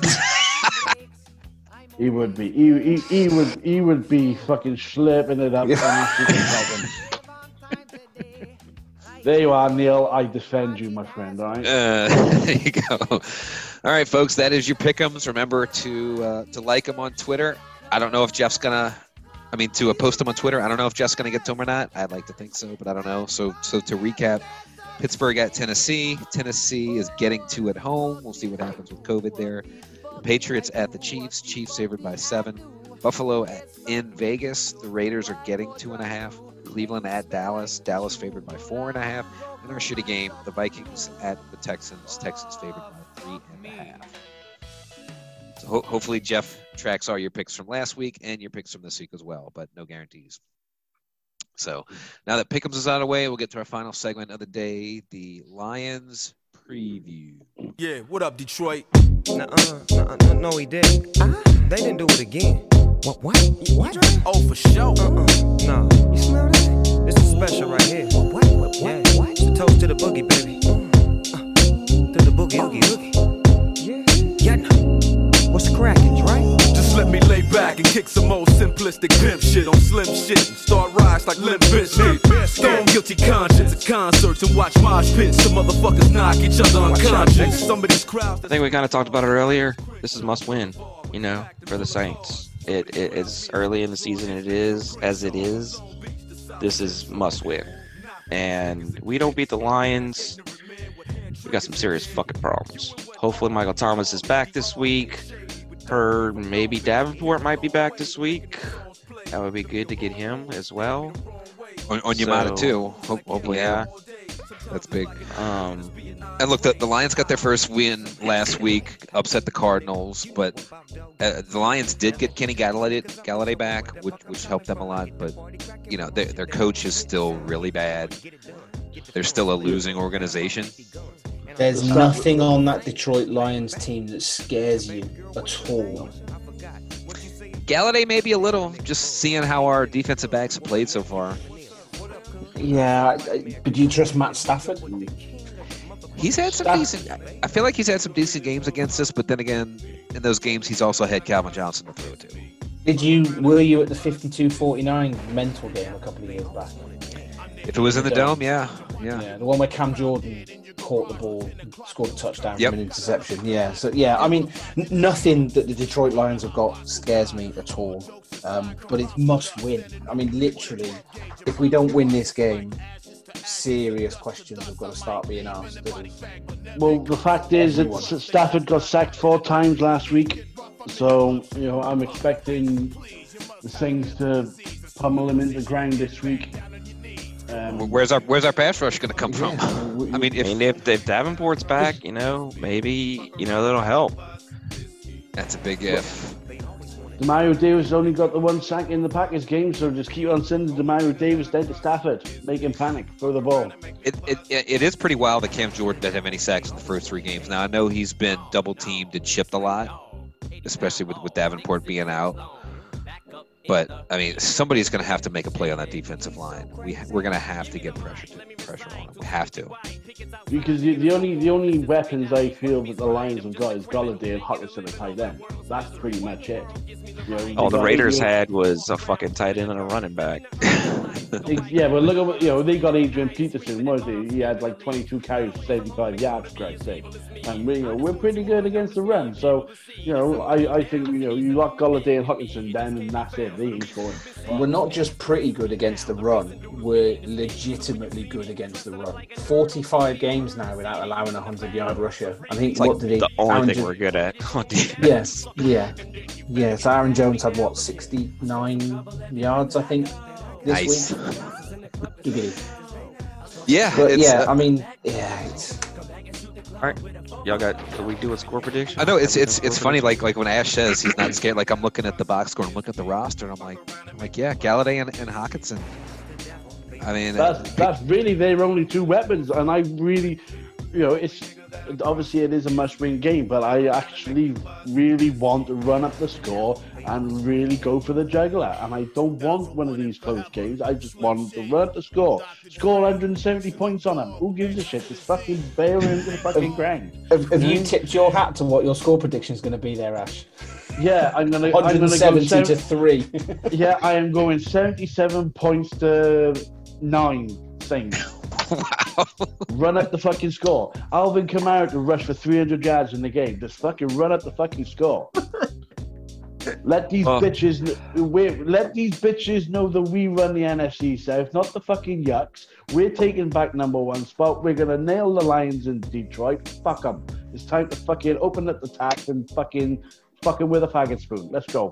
Speaker 1: He would be. He would be fucking slurping it up. There you are, Neil. I defend you, my friend. All right.
Speaker 3: There you go. All right, folks. That is your pick'ems. Remember to like them on Twitter. I don't know if Jeff's gonna. To post them on Twitter. I don't know if Jeff's gonna get to them or not. I'd like to think so, but I don't know. So to recap, Pittsburgh at Tennessee. Tennessee is getting 2 at home. We'll see what happens with COVID there. The Patriots at the Chiefs. Chiefs favored by 7. Buffalo in Vegas. The Raiders are getting 2.5. Cleveland at Dallas. Dallas favored by 4.5. And our shitty game, the Vikings at the Texans. Texans favored by 3.5. So hopefully Jeff tracks all your picks from last week and your picks from this week as well, but no guarantees. So now that Pick'ems is out of the way, we'll get to our final segment of the day, the Lions preview.
Speaker 7: Yeah, what up, Detroit? No, he didn't. They didn't do it again. What? Oh, for sure. No. You smell that? This is special right here. What? Yeah. It's a toast to the boogie, baby. To the boogie, oogie. Yeah. What's crackin', right?
Speaker 8: Just let me lay back and kick some old simplistic pimp shit on slim shit and start rise like Limp Bizkit. Stone guilty conscience at concerts and watch mosh pits. Some motherfuckers knock each other unconscious. Some of these crowds.
Speaker 5: I think we kind of talked about it earlier. This is must win, for the Saints. It's early in the season. It is as it is. This is must win. And we don't beat the Lions, we got some serious fucking problems. Hopefully Michael Thomas is back this week. Heard maybe Davenport might be back this week. That would be good to get him as well.
Speaker 3: On Yamada too. Hopefully,
Speaker 5: yeah.
Speaker 3: That's big. And look, the Lions got their first win last week, upset the Cardinals, but the Lions did get Kenny Galladay back, which helped them a lot. But their coach is still really bad. They're still a losing organization.
Speaker 2: There's nothing on that Detroit Lions team that scares you at all.
Speaker 3: Galladay maybe a little, just seeing how our defensive backs have played so far.
Speaker 2: Yeah, but do you trust Matt Stafford?
Speaker 3: He's had some decent. I feel like he's had some decent games against us, but then again, in those games, he's also had Calvin Johnson to throw to.
Speaker 2: Were you at the 52-49 mental game a couple of years back?
Speaker 3: If it was in the dome, yeah.
Speaker 2: The one where Cam Jordan caught the ball, scored a touchdown from an interception. Yeah, so nothing that the Detroit Lions have got scares me at all. But it's must win. Literally, if we don't win this game, serious questions have got to start being asked.
Speaker 1: Well, the fact is that Stafford got sacked 4 times last week, so I'm expecting the Saints to pummel him into the ground this week.
Speaker 3: Where's our pass rush going to come from?
Speaker 5: If Davenport's back, maybe that'll help.
Speaker 3: That's a big if.
Speaker 1: Demario Davis only got the 1 sack in the Packers game, so just keep on sending Demario Davis down to Stafford, make him panic, throw the ball.
Speaker 3: It is pretty wild that Cam Jordan didn't have any sacks in the first 3 games. Now I know he's been double teamed and chipped a lot, especially with Davenport being out. But somebody's going to have to make a play on that defensive line. We're going to have to get pressure on them. We have to.
Speaker 1: Because the only weapons I feel that the Lions have got is Golladay and Hockenson at tight end. That's pretty much it.
Speaker 5: All the Raiders had was a fucking tight end and a running back.
Speaker 1: Yeah, but look at what they got. Adrian Peterson, was he? He had like 22 carries for 75 yards, for Christ's sake. And we're pretty good against the run. So I think you lock Golladay and Hockenson down, and that's it. They ain't scoring.
Speaker 2: We're not just pretty good against the run. We're legitimately good against the run. 45 games now without allowing a 100-yard rusher. I think
Speaker 5: the only thing we're good at.
Speaker 2: Yes, yeah. So Aaron Jones had 69 yards, I think, this week.
Speaker 3: Yeah,
Speaker 2: but
Speaker 3: it's
Speaker 5: all right. Y'all do we do a score prediction?
Speaker 3: I know it's funny. Like when Ash says he's not scared. Like I'm looking at the box score and looking at the roster, and I'm like, yeah, Galladay and Hockenson.
Speaker 1: That's really their only 2 weapons, and I really, it's obviously it is a must-win game, but I actually really want to run up the score and really go for the jugular. And I don't want one of these close games. I just want to run up the score 170 points on them. Who gives a shit? Just fucking bail into the fucking ground.
Speaker 2: Have you tipped your hat to what your score prediction is going to be there, Ash?
Speaker 1: Yeah, I'm gonna
Speaker 2: 170 to 3.
Speaker 1: Yeah, I am going 77 points to 9 Saints.
Speaker 3: Wow.
Speaker 1: Run up the fucking score. Alvin Kamara to rush for 300 yards in the game. Just fucking run up the fucking score. Let these bitches know that we run the NFC South, not the fucking Yucks. We're taking back #1 spot. We're gonna nail the Lions in Detroit. Fuck them. It's time to fucking open up the tap and fucking with a faggot spoon. Let's go.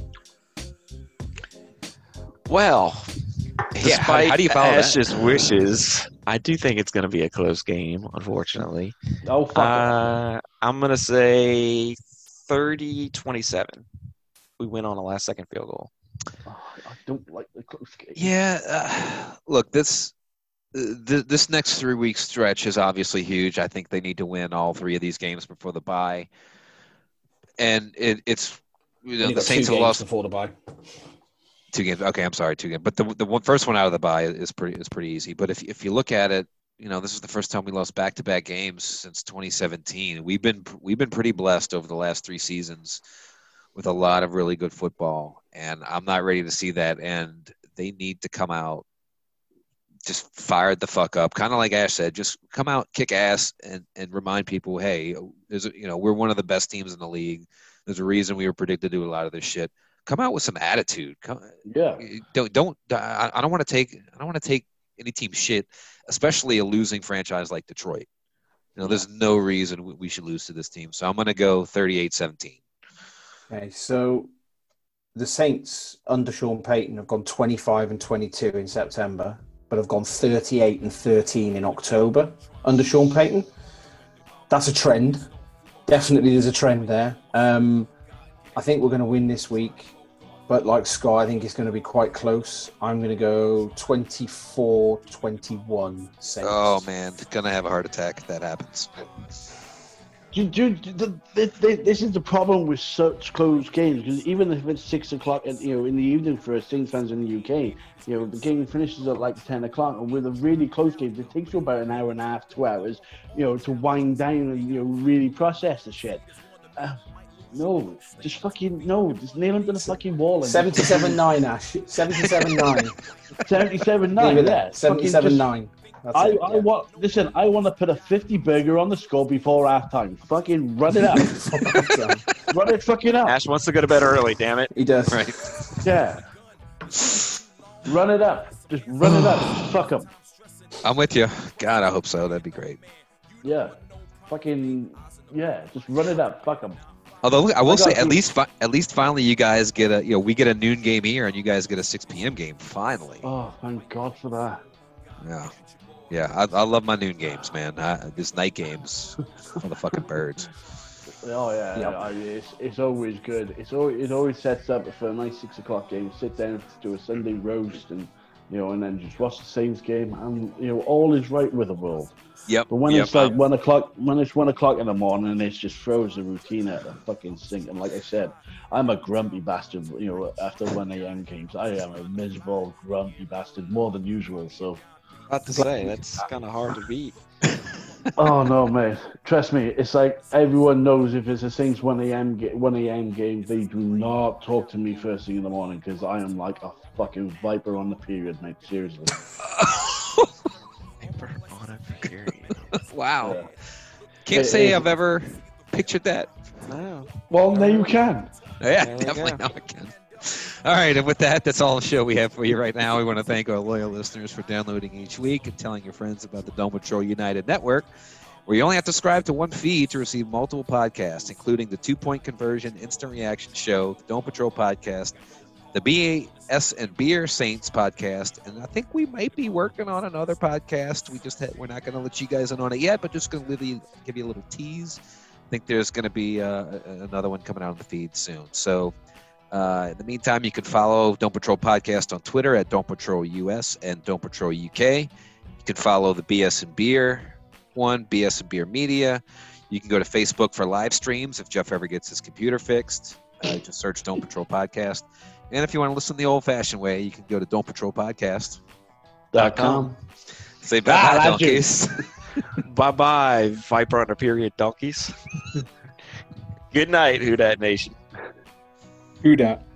Speaker 5: Well,
Speaker 3: Yeah,
Speaker 5: despite
Speaker 3: how do you follow that?
Speaker 5: Ash's wishes, I do think it's going to be a close game, unfortunately.
Speaker 1: Oh, fuck it.
Speaker 5: I'm going to say 30-27. We win on a last-second field goal.
Speaker 1: Oh, I don't like the close game.
Speaker 3: Yeah, look, this next 3-week stretch is obviously huge. I think they need to win all 3 of these games before the bye. And it's
Speaker 2: Only
Speaker 3: the
Speaker 2: got
Speaker 3: Saints
Speaker 2: 2
Speaker 3: have
Speaker 2: games
Speaker 3: lost
Speaker 2: before the bye.
Speaker 3: 2 games. Okay, I'm sorry, 2 games. But the first one out of the bye is pretty easy. But if you look at it, this is the first time we lost back-to-back games since 2017. We've been pretty blessed over the last 3 seasons with a lot of really good football, and I'm not ready to see that end. They need to come out just fired the fuck up, kind of like Ash said. Just come out, kick ass, and remind people, hey, we're one of the best teams in the league. There's a reason we were predicted to do a lot of this shit. Come out with some attitude.
Speaker 1: Yeah.
Speaker 3: I don't want to take any team shit, especially a losing franchise like Detroit. There's no reason we should lose to this team. So I'm going to go 38-17.
Speaker 2: Okay, so the Saints under Sean Payton have gone 25-22 in September, but have gone 38-13 in October under Sean Payton. That's a trend. Definitely there's a trend there. I think we're going to win this week, but like Scott, I think it's going to be quite close. I'm going to go 24-21 Saints.
Speaker 3: Oh, man. Going to have a heart attack if that happens.
Speaker 1: Dude, this is the problem with such close games, because even if it's 6 o'clock in the evening for Saints fans in the UK, the game finishes at like 10 o'clock, and with a really close game, it takes you about an hour and a half, 2 hours, to wind down and really process the shit. No, just nail him to the fucking wall.
Speaker 2: 77-9, Ash. 77-9.
Speaker 1: 77-9, yeah.
Speaker 2: 77-9.
Speaker 1: I want to put a 50 burger on the score before halftime. Fucking run it up. Run it fucking up.
Speaker 5: Ash wants to go to bed early, damn it.
Speaker 2: He does.
Speaker 3: Right.
Speaker 1: Yeah. Run it up. Just run it up. Fuck them.
Speaker 3: I'm with you. God, I hope so. That'd be great.
Speaker 1: Yeah. Just run it up. Fuck them.
Speaker 3: Although I will say, at least finally, you guys get we get a noon game here, and you guys get a 6 p.m. game finally.
Speaker 1: Oh, thank God for that.
Speaker 3: Yeah. I love my noon games, man. These night games for the fucking birds.
Speaker 1: Oh yeah, yep. It's always good. It always sets up for a nice 6 o'clock game. Sit down to a Sunday roast, and and then just watch the Saints game, and all is right with the world.
Speaker 3: Yep.
Speaker 1: But when it's like 1 o'clock, in the morning, it just throws the routine out the fucking sink. And like I said, I'm a grumpy bastard. After 1 a.m. games, I am a miserable, grumpy bastard, more than usual. So,
Speaker 5: About to say that's kind of hard to beat.
Speaker 1: oh no, mate! Trust me, it's like everyone knows if it's a Saints 1 a.m. game, they do not talk to me first thing in the morning, because I am like a fucking viper on the period, mate. Seriously.
Speaker 3: Wow.
Speaker 1: Yeah.
Speaker 3: Can't say I've ever pictured that.
Speaker 5: No.
Speaker 1: Well, now you can.
Speaker 3: Yeah,
Speaker 5: There we
Speaker 3: definitely
Speaker 5: go.
Speaker 3: now I can. All right, and with that, that's all the show we have for you right now. We want to thank our loyal listeners for downloading each week and telling your friends about the Dome Patrol United Network, where you only have to subscribe to one feed to receive multiple podcasts, including the 2-Point Conversion Instant Reaction Show, the Dome Patrol Podcast, the BS and Beer Saints podcast, and I think we might be working on another podcast. We're not going to let you guys in on it yet, but just going to give you a little tease. I think there's going to be another one coming out on the feed soon. So in the meantime, you can follow Dome Patrol Podcast on Twitter at Dome Patrol US and Dome Patrol UK. You can follow the BS and Beer one, BS and Beer Media. You can go to Facebook for live streams if Jeff ever gets his computer fixed. Just search Dome Patrol Podcast. And if you want to listen the old-fashioned way, you can go to DomePatrolPodcast.com. Say bye-bye, donkeys.
Speaker 5: Bye-bye, Viper on a period donkeys. Good night, Who Dat Nation.
Speaker 2: Who dat?